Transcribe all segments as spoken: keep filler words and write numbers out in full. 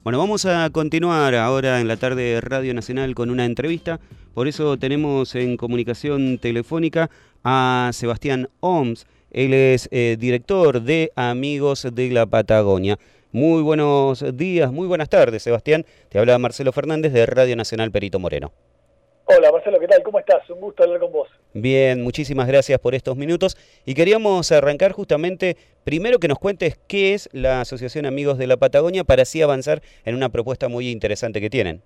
Bueno, vamos a continuar ahora en la tarde de Radio Nacional con una entrevista. Por eso tenemos en comunicación telefónica a Sebastián Oms. Él es eh, director de Amigos de la Patagonia. Muy buenos días, muy buenas tardes, Sebastián. Te habla Marcelo Fernández de Radio Nacional Perito Moreno. Hola Marcelo, ¿qué tal? ¿Cómo estás? Un gusto hablar con vos. Bien, muchísimas gracias por estos minutos. Y queríamos arrancar justamente, primero que nos cuentes qué es la Asociación Amigos de la Patagonia para así avanzar en una propuesta muy interesante que tienen.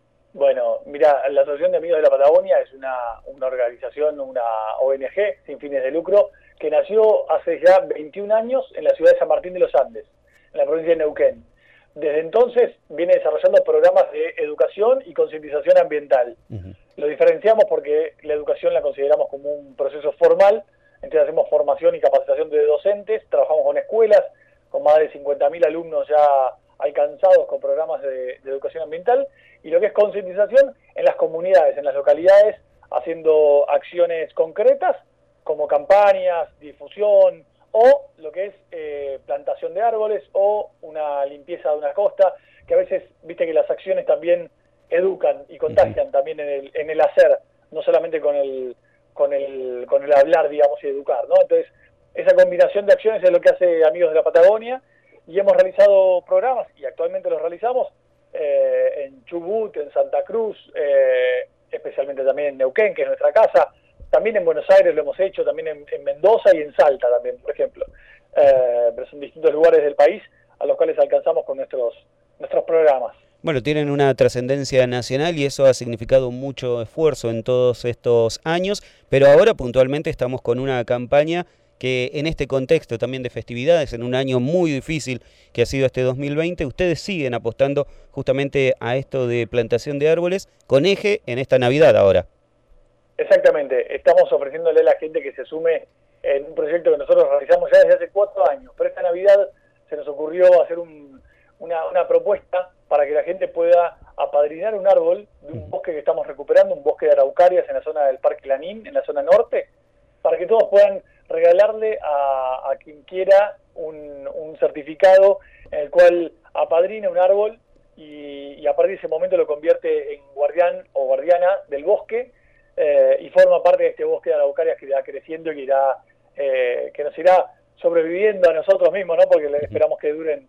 Bueno, mira, la Asociación de Amigos de la Patagonia es una, una organización, una O N G sin fines de lucro, que nació hace ya veintiún años en la ciudad de San Martín de los Andes, en la provincia de Neuquén. Desde entonces viene desarrollando programas de educación y concientización ambiental. Uh-huh. Lo diferenciamos porque la educación la consideramos como un proceso formal, entonces hacemos formación y capacitación de docentes, trabajamos con escuelas, con más de cincuenta mil alumnos ya alcanzados con programas de, de educación ambiental, y lo que es concientización en las comunidades, en las localidades, haciendo acciones concretas como campañas, difusión, o lo que es eh, plantación de árboles o una limpieza de una costa, que a veces, viste que las acciones también educan y contagian uh-huh. también en el, en el hacer, no solamente con el, con el, con el hablar, digamos, y educar, ¿no? Entonces, esa combinación de acciones es lo que hace Amigos de la Patagonia, y hemos realizado programas, y actualmente los realizamos, eh, en Chubut, en Santa Cruz, eh, especialmente también en Neuquén, que es nuestra casa. También en Buenos Aires lo hemos hecho, también en, en Mendoza y en Salta también, por ejemplo. Eh, pero son distintos lugares del país a los cuales alcanzamos con nuestros, nuestros programas. Bueno, tienen una trascendencia nacional y eso ha significado mucho esfuerzo en todos estos años, pero ahora puntualmente estamos con una campaña que en este contexto también de festividades, en un año muy difícil que ha sido este dos mil veinte, ustedes siguen apostando justamente a esto de plantación de árboles con eje en esta Navidad ahora. Exactamente, estamos ofreciéndole a la gente que se sume en un proyecto que nosotros realizamos ya desde hace cuatro años, pero esta Navidad se nos ocurrió hacer un, una, una propuesta para que la gente pueda apadrinar un árbol de un bosque que estamos recuperando, un bosque de araucarias en la zona del Parque Lanín, en la zona norte, para que todos puedan regalarle a, a quien quiera un, un certificado en el cual apadrina un árbol y, y a partir de ese momento lo convierte en guardián o guardiana del bosque. Eh, y forma parte de este bosque de araucarias que irá creciendo y que, irá, eh, que nos irá sobreviviendo a nosotros mismos, ¿no? Porque le esperamos que duren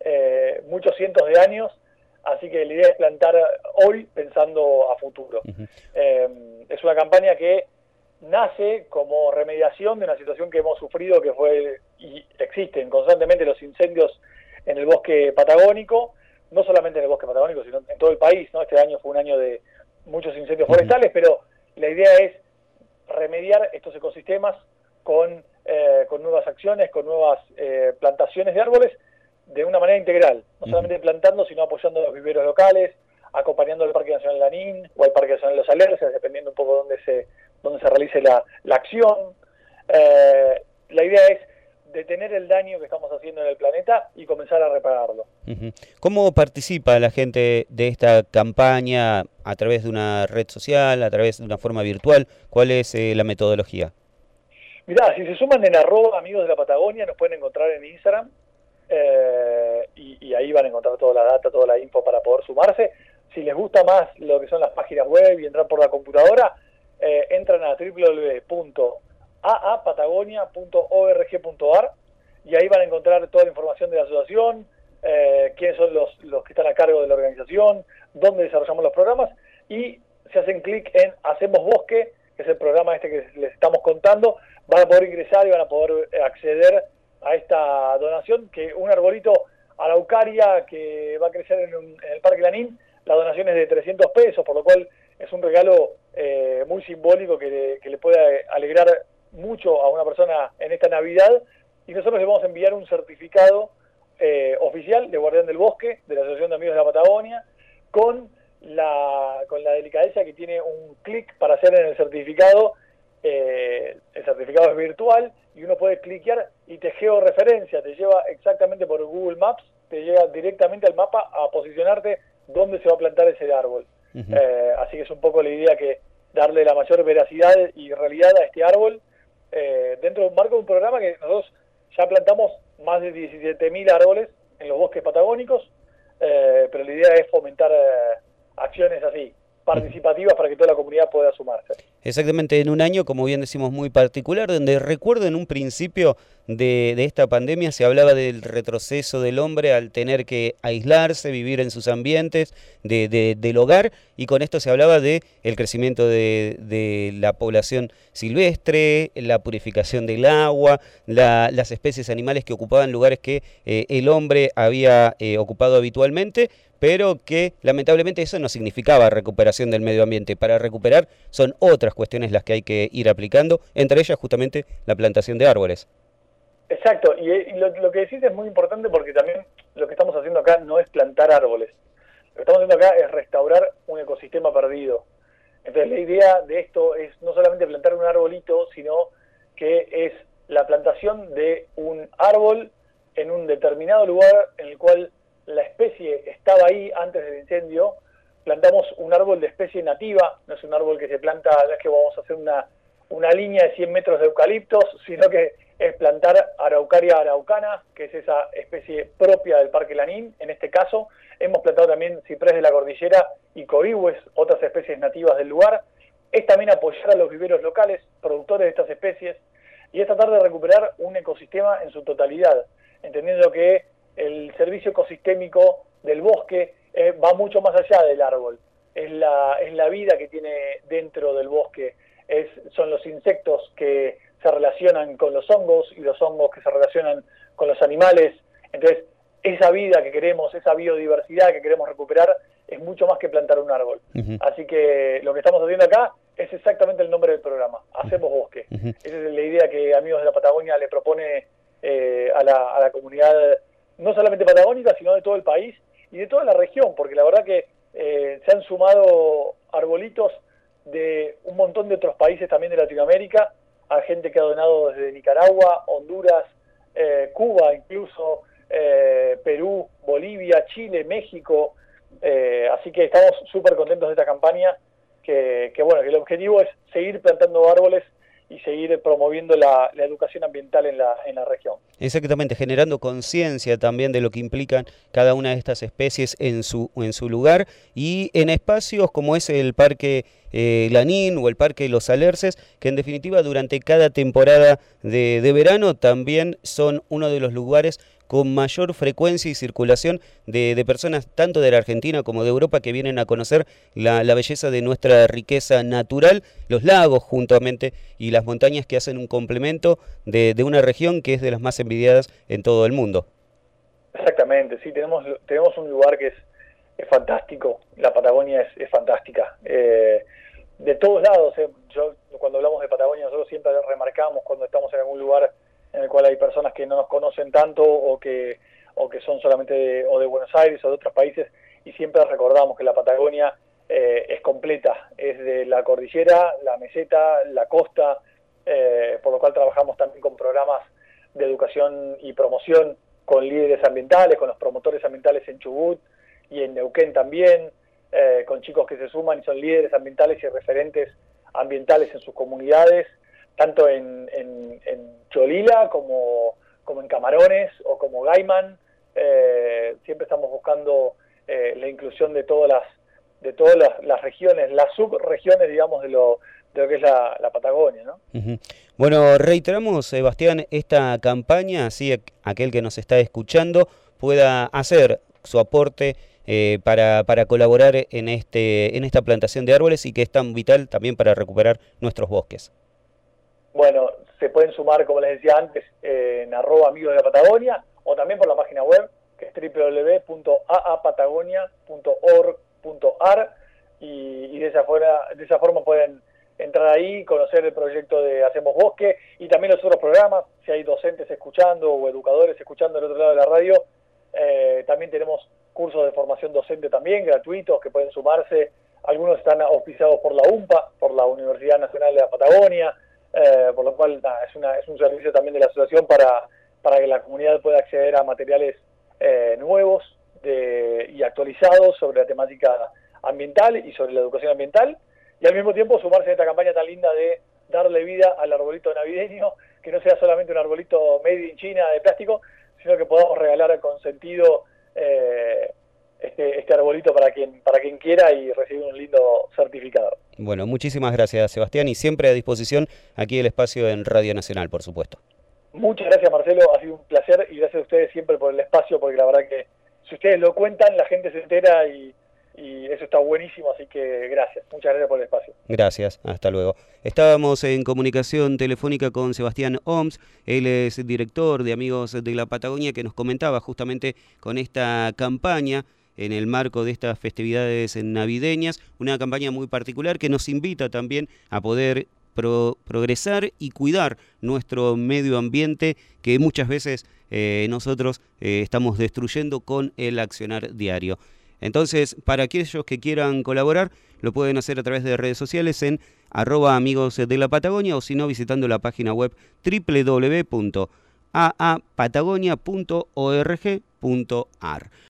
eh, muchos cientos de años, así que la idea es plantar hoy pensando a futuro. Uh-huh. Eh, es una campaña que nace como remediación de una situación que hemos sufrido, que fue, y existen constantemente los incendios en el bosque patagónico, no solamente en el bosque patagónico, sino en todo el país, ¿no? Este año fue un año de muchos incendios forestales, uh-huh. pero la idea es remediar estos ecosistemas con, eh, con nuevas acciones, con nuevas eh, plantaciones de árboles de una manera integral, no solamente plantando, sino apoyando a los viveros locales, acompañando al Parque Nacional Lanín o al Parque Nacional de los Alerces, dependiendo un poco dónde se, dónde se realice la, la acción. Eh, la idea es detener el daño que estamos haciendo en el planeta y comenzar a repararlo. Uh-huh. ¿Cómo participa la gente de esta campaña? ¿A través de una red social, a través de una forma virtual? ¿Cuál es eh, la metodología? Mirá, si se suman en arroba Amigos de la Patagonia, nos pueden encontrar en Instagram, eh, y, y ahí van a encontrar toda la data, toda la info para poder sumarse. Si les gusta más lo que son las páginas web y entrar por la computadora, eh, entran a doble u doble u doble u punto a a patagonia punto org punto a r y ahí van a encontrar toda la información de la asociación, eh, quiénes son los, los que están a cargo de la organización, dónde desarrollamos los programas, y se hacen clic en Hacemos Bosque, que es el programa este que les estamos contando. Van a poder ingresar y van a poder acceder a esta donación, que un arbolito araucaria que va a crecer en, un, en el Parque Lanín, la donación es de trescientos pesos, por lo cual es un regalo eh, muy simbólico que le, que le puede alegrar mucho a una persona en esta Navidad, y nosotros le vamos a enviar un certificado eh, oficial de Guardián del Bosque de la Asociación de Amigos de la Patagonia, con la, con la delicadeza que tiene un clic para hacer en el certificado. Eh, el certificado es virtual y uno puede cliquear y te georreferencia, te lleva exactamente por Google Maps, te lleva directamente al mapa a posicionarte dónde se va a plantar ese árbol. Uh-huh. Eh, así que es un poco la idea, que darle la mayor veracidad y realidad a este árbol eh, dentro de un marco de un programa que nosotros ya plantamos más de diecisiete mil árboles en los bosques patagónicos, eh, pero la idea es fomentar eh, acciones así, participativas para que toda la comunidad pueda sumarse. Exactamente, en un año, como bien decimos, muy particular, donde recuerdo en un principio de, de esta pandemia se hablaba del retroceso del hombre al tener que aislarse, vivir en sus ambientes, de, de, del hogar, y con esto se hablaba de el crecimiento de, de la población silvestre, la purificación del agua, la, las especies animales que ocupaban lugares que eh, el hombre había eh, ocupado habitualmente, pero que lamentablemente eso no significaba recuperación del medio ambiente. Para recuperar son otras cuestiones las que hay que ir aplicando, entre ellas justamente la plantación de árboles. Exacto, y, y lo, lo que decís es muy importante porque también lo que estamos haciendo acá no es plantar árboles. Lo que estamos haciendo acá es restaurar un ecosistema perdido. Entonces la idea de esto es no solamente plantar un arbolito, sino que es la plantación de un árbol en un determinado lugar en el cual la especie estaba ahí antes del incendio. Plantamos un árbol de especie nativa, no es un árbol que se planta, no es que vamos a hacer una, una línea de cien metros de eucaliptos, sino que es plantar Araucaria araucana, que es esa especie propia del Parque Lanín. En este caso, hemos plantado también ciprés de la cordillera y coigües, otras especies nativas del lugar. Es también apoyar a los viveros locales, productores de estas especies, y es tratar de recuperar un ecosistema en su totalidad, entendiendo que el servicio ecosistémico del bosque eh, va mucho más allá del árbol. Es la, es la vida que tiene dentro del bosque, es, son los insectos que se relacionan con los hongos y los hongos que se relacionan con los animales. Entonces, esa vida que queremos, esa biodiversidad que queremos recuperar, es mucho más que plantar un árbol. Uh-huh. Así que lo que estamos haciendo acá es exactamente el nombre del programa, Hacemos Bosque. Uh-huh. Esa es la idea que Amigos de la Patagonia le propone eh, a, la, a la comunidad, no solamente patagónica, sino de todo el país y de toda la región, porque la verdad que eh, se han sumado arbolitos de un montón de otros países también de Latinoamérica, a gente que ha donado desde Nicaragua, Honduras, eh, Cuba incluso, eh, Perú, Bolivia, Chile, México, eh, así que estamos súper contentos de esta campaña, que, que bueno, que el objetivo es seguir plantando árboles y seguir promoviendo la, la educación ambiental en la, en la región. Exactamente, generando conciencia también de lo que implican cada una de estas especies en su, en su lugar, y en espacios como es el Parque eh, Lanín o el Parque Los Alerces, que en definitiva durante cada temporada de, de verano también son uno de los lugares con mayor frecuencia y circulación de, de personas tanto de la Argentina como de Europa que vienen a conocer la, la belleza de nuestra riqueza natural, los lagos juntamente y las montañas que hacen un complemento de, de una región que es de las más envidiadas en todo el mundo. Exactamente, sí, tenemos, tenemos un lugar que es, es fantástico, la Patagonia es, es fantástica. Eh, de todos lados, eh, yo cuando hablamos de Patagonia nosotros siempre remarcamos cuando estamos en algún lugar en el cual hay personas que no nos conocen tanto o que o que son solamente de, o de Buenos Aires o de otros países, y siempre recordamos que la Patagonia eh, es completa, es de la cordillera, la meseta, la costa, eh, por lo cual trabajamos también con programas de educación y promoción con líderes ambientales, con los promotores ambientales en Chubut y en Neuquén también, eh, con chicos que se suman y son líderes ambientales y referentes ambientales en sus comunidades, tanto en, en, en Cholila como, como en Camarones o como Gaiman. Eh, siempre estamos buscando eh, la inclusión de todas las de todas las, las regiones, las subregiones, digamos, de lo, de lo que es la, la Patagonia, ¿no? Uh-huh. Bueno, reiteramos, Sebastián, esta campaña, así aquel que nos está escuchando pueda hacer su aporte eh, para, para colaborar en, este, en esta plantación de árboles y que es tan vital también para recuperar nuestros bosques. Bueno, se pueden sumar, como les decía antes, eh, en arroba amigos de la Patagonia, o también por la página web, que es doble u doble u doble u punto a a patagonia punto org punto a r, y, y de, esa forma, de esa forma pueden entrar ahí, conocer el proyecto de Hacemos Bosque, y también los otros programas, si hay docentes escuchando o educadores escuchando del otro lado de la radio, eh, también tenemos cursos de formación docente también, gratuitos, que pueden sumarse. Algunos están auspiciados por la U M P A, por la Universidad Nacional de la Patagonia, Eh, por lo cual nah, es, una, es un servicio también de la asociación para, para que la comunidad pueda acceder a materiales eh, nuevos de, y actualizados sobre la temática ambiental y sobre la educación ambiental, y al mismo tiempo sumarse a esta campaña tan linda de darle vida al arbolito navideño, que no sea solamente un arbolito made in China de plástico, sino que podamos regalar con sentido eh, este, este arbolito para quien, para quien quiera y recibir un lindo certificado. Bueno, muchísimas gracias, Sebastián, y siempre a disposición aquí el espacio en Radio Nacional, por supuesto. Muchas gracias, Marcelo, ha sido un placer y gracias a ustedes siempre por el espacio, porque la verdad que si ustedes lo cuentan, la gente se entera y, y eso está buenísimo, así que gracias, muchas gracias por el espacio. Gracias, hasta luego. Estábamos en comunicación telefónica con Sebastián Oms, él es director de Amigos de la Patagonia, que nos comentaba justamente con esta campaña en el marco de estas festividades navideñas, una campaña muy particular que nos invita también a poder Pro, progresar y cuidar nuestro medio ambiente que muchas veces eh, nosotros eh, estamos destruyendo con el accionar diario. Entonces, para aquellos que quieran colaborar, lo pueden hacer a través de redes sociales en arroba amigos de la Patagonia o si no visitando la página web doble u doble u doble u punto a a patagonia punto org punto a r.